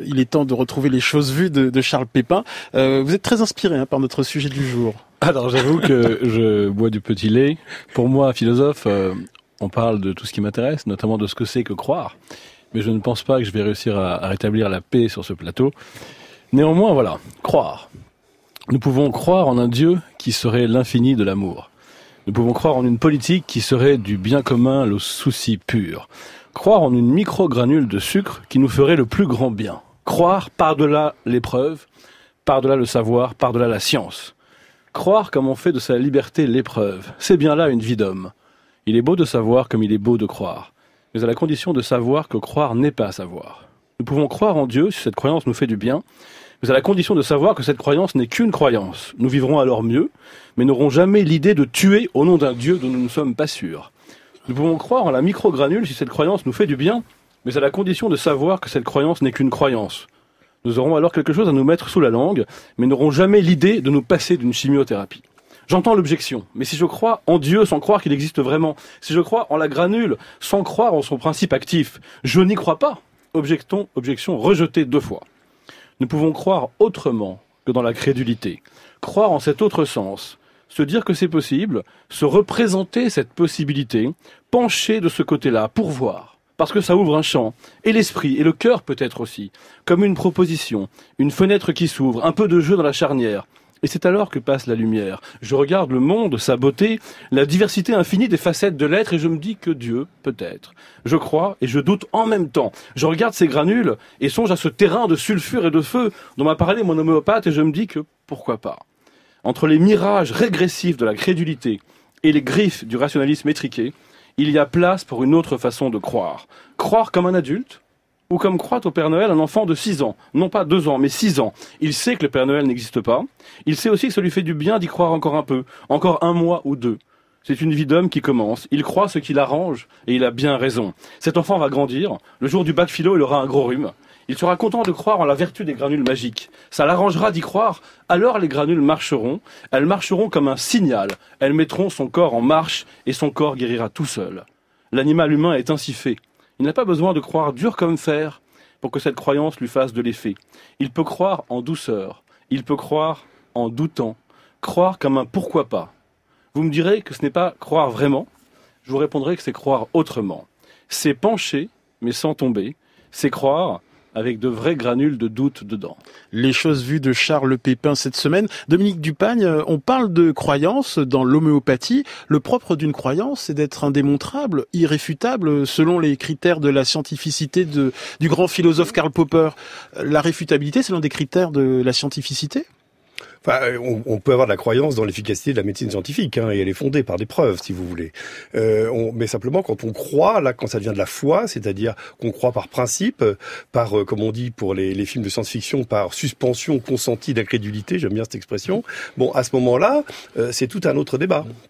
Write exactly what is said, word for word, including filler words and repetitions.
il est temps de retrouver les choses vues de, de Charles Pépin. Euh, vous êtes très inspiré hein, par notre sujet du jour. Alors j'avoue que je bois du petit lait. Pour moi, philosophe, euh, on parle de tout ce qui m'intéresse, notamment de ce que c'est que croire. Mais je ne pense pas que je vais réussir à, à rétablir la paix sur ce plateau. Néanmoins, voilà, croire. Nous pouvons croire en un Dieu qui serait l'infini de l'amour. Nous pouvons croire en une politique qui serait du bien commun, le souci pur. Croire en une micro-granule de sucre qui nous ferait le plus grand bien. Croire par-delà l'épreuve, par-delà le savoir, par-delà la science. Croire comme on fait de sa liberté l'épreuve, c'est bien là une vie d'homme. Il est beau de savoir comme il est beau de croire, mais à la condition de savoir que croire n'est pas savoir. Nous pouvons croire en Dieu si cette croyance nous fait du bien, mais à la condition de savoir que cette croyance n'est qu'une croyance. Nous vivrons alors mieux, mais n'aurons jamais l'idée de tuer au nom d'un Dieu dont nous ne sommes pas sûrs. Nous pouvons croire en la microgranule si cette croyance nous fait du bien, mais à la condition de savoir que cette croyance n'est qu'une croyance. Nous aurons alors quelque chose à nous mettre sous la langue, mais n'aurons jamais l'idée de nous passer d'une chimiothérapie. J'entends l'objection, mais si je crois en Dieu sans croire qu'il existe vraiment, si je crois en la granule sans croire en son principe actif, je n'y crois pas. Objectons, objection rejetée deux fois. Nous pouvons croire autrement que dans la crédulité, croire en cet autre sens, se dire que c'est possible, se représenter cette possibilité, pencher de ce côté-là pour voir. Parce que ça ouvre un champ, et l'esprit, et le cœur peut-être aussi, comme une proposition, une fenêtre qui s'ouvre, un peu de jeu dans la charnière. Et c'est alors que passe la lumière. Je regarde le monde, sa beauté, la diversité infinie des facettes de l'être, et je me dis que Dieu, peut-être. Je crois et je doute en même temps. Je regarde ces granules, et songe à ce terrain de sulfure et de feu dont m'a parlé mon homéopathe, et je me dis que pourquoi pas. Entre les mirages régressifs de la crédulité et les griffes du rationalisme étriqué, il y a place pour une autre façon de croire. Croire comme un adulte, ou comme croit au Père Noël un enfant de six ans. Non pas deux ans, mais six ans. Il sait que le Père Noël n'existe pas. Il sait aussi que ça lui fait du bien d'y croire encore un peu, encore un mois ou deux. C'est une vie d'homme qui commence. Il croit ce qui l'arrange, et il a bien raison. Cet enfant va grandir. Le jour du bac philo, il aura un gros rhume. Il sera content de croire en la vertu des granules magiques. Ça l'arrangera d'y croire. Alors les granules marcheront. Elles marcheront comme un signal. Elles mettront son corps en marche et son corps guérira tout seul. L'animal humain est ainsi fait. Il n'a pas besoin de croire dur comme fer pour que cette croyance lui fasse de l'effet. Il peut croire en douceur. Il peut croire en doutant. Croire comme un pourquoi pas. Vous me direz que ce n'est pas croire vraiment. Je vous répondrai que c'est croire autrement. C'est pencher, mais sans tomber. C'est croire avec de vrais granules de doute dedans. Les choses vues de Charles Pépin cette semaine. Dominique Dupagne, on parle de croyance dans l'homéopathie. Le propre d'une croyance, c'est d'être indémontrable, irréfutable, selon les critères de la scientificité de, du grand philosophe Karl Popper. La réfutabilité, c'est l'un des critères de la scientificité ? Enfin, on, on peut avoir de la croyance dans l'efficacité de la médecine scientifique, hein, et elle est fondée par des preuves, si vous voulez. Euh, on, mais simplement, quand on croit, là, quand ça devient de la foi, c'est-à-dire qu'on croit par principe, par, euh, comme on dit pour les, les films de science-fiction, par suspension consentie d'incrédulité, j'aime bien cette expression. Bon, à ce moment-là, euh, c'est tout un autre débat.